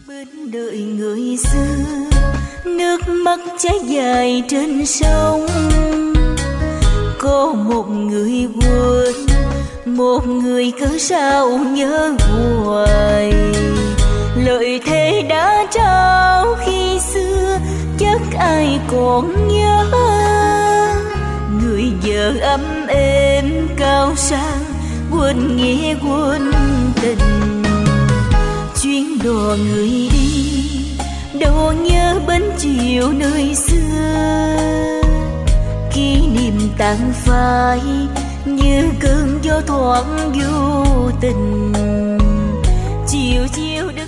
bên đời người xưa, nước mắt chảy dài trên sông. Có một người quên, một người cớ sao nhớ hoài. Lời thề đã trao khi xưa chắc ai còn nhớ. Người vợ ấm êm cao sang, quên nghĩa quên tình. Chuyến đò người đi đâu nhớ bến chiều nơi xưa. Kỷ niệm tàn phai như cơn gió thoảng vô tình. Chiều chiều